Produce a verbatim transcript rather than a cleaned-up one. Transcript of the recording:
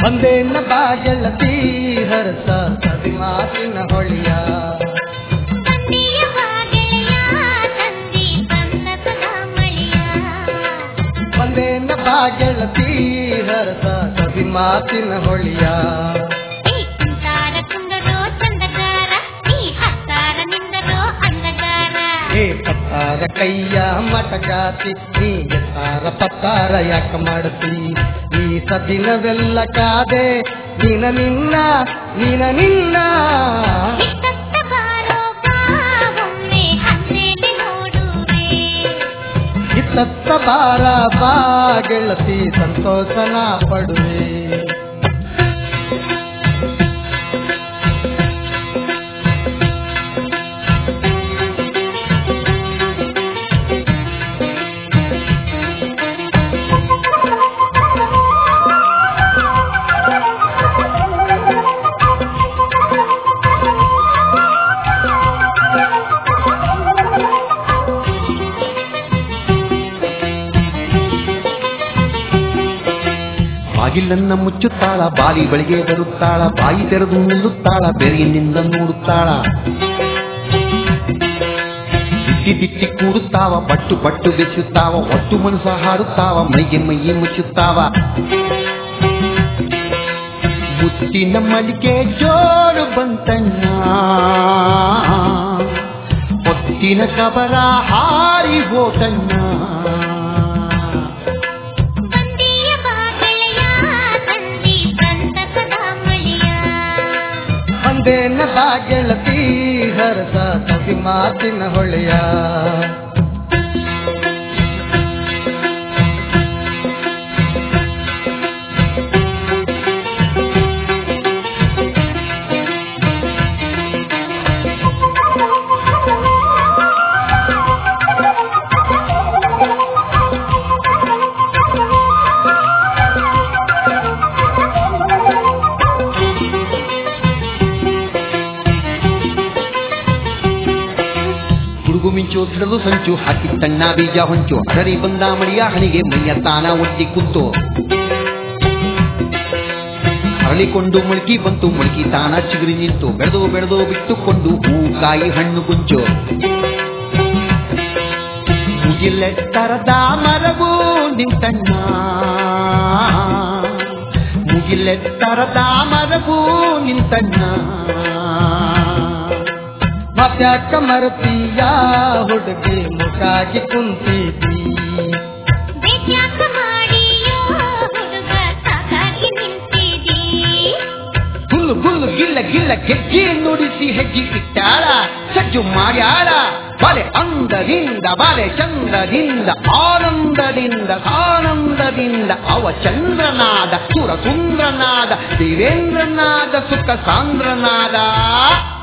ಬಂದೇನ ಬಾಗೆಳತಿ ಹರಸ ಸವಿ ಮಾತಿನ ಹೊಳಿಯ ಬಂದೇನ ಬಾಗೆಳತಿ ಹರಸ ಸವಿ ಮಾತಿನ ಹೊಳಿಯ ಪತ್ತಾರ ಕೈಯ ಮಟಗಾತಿ ನೀ ಎತ್ತಾರ ಪತ್ತಾರ ಯಾಕ ಮಾಡತಿ ಈ ಸದಿನವೆಲ್ಲ ಕಾದೆ ನೀನ ನಿನ್ನ ನೀನ ನಿನ್ನ ಇತ್ತತ್ತ ಬಾರ ಬಾ ಗೆಳತಿ ಸಂತೋಷನ ಪಡುವೆ ಬಾಗಿಲನ್ನ ಮುಚ್ಚುತ್ತಾಳ ಬಾಲಿ ಬಳಿಗೆ ಬರುತ್ತಾಳ ಬಾಯಿ ತೆರೆದು ನಿಲ್ಲುತ್ತಾಳ ಬೆರೆಯಿನಿಂದ ನೋಡುತ್ತಾಳ ದಿಟ್ಟಿ ದಿಟ್ಟಿ ಕೂಡುತ್ತಾವ ಬಟ್ಟು ಬಟ್ಟು ಬೆಚ್ಚುತ್ತಾವ ಒಟ್ಟು ಮನಸ ಹಾಡುತ್ತಾವ ಮೈಗೆ ಮೈಯಿ ಮುಚ್ಚುತ್ತಾವ ಮುತ್ತಿನ ಮಳಿಗೆ ಜೋಡು ಬಂತಣ್ಣ ಹೊತ್ತಿನ ಕಬರ ಹಾರಿ ಹೋತಣ್ಣ ಬಂದೇನ ಬಾಗೆಳತಿ ಹರಸ ಸವಿ ಮಾತಿನ ಹೊಳೆಯ ಮಿಂಚು ಸಿಡಲು ಸಂಚು ಹಾಕಿ ತಣ್ಣ ಬೀಜ ಹೊಂಚು ಅಡರಿ ಬಂದ ಮಡಿಯ ಹಣಿಗೆ ಮೈಯ ತಾನ ಒತ್ತಿ ಕುಂತು ಅರಳಿಕೊಂಡು ಮೊಳಕಿ ಬಂತು ಮೊಳಕಿ ತಾನ ಚಿಗುರಿ ನಿಂತು ಬೆಳೆದು ಬೆಳೆದು ಬಿಟ್ಟುಕೊಂಡು ಹೂ ಕಾಯಿ ಹಣ್ಣು ಕುಂಚು ಮುಗಿಲೆತ್ತರದ ಮರವು ನಿಂತಣ್ಣ ಮುಗಿಲೆತ್ತರದ ಮರವು ನಿಂತಣ್ಣ ಮತ್ಯಾಕ ಮರತೀಯ ಹುಡುಗಿ ಮುಖಾಗಿ ಕುಂತಿದ್ದಿ ಹುಲ್ಲು ಹುಲ್ಲು ಗಿಲ್ಲ ಗಿಲ್ಲ ಗೆಜ್ಜೆ ನುಡಿಸಿ ಹೆಜ್ಜೆ ಇಟ್ಟಾಳ ಸಜ್ಜು ಮಾಡ್ಯಾಳ ಬಲೆ ಅಂದದಿಂದ ಬಲೆ ಚಂದ್ರದಿಂದ ಆನಂದದಿಂದ ಆನಂದದಿಂದ ಅವ ಚಂದ್ರನಾದ ಸುರ ಸುಂದ್ರನಾದ ದೇವೇಂದ್ರನಾದ ಸುಖ ಸಾಂದ್ರನಾದ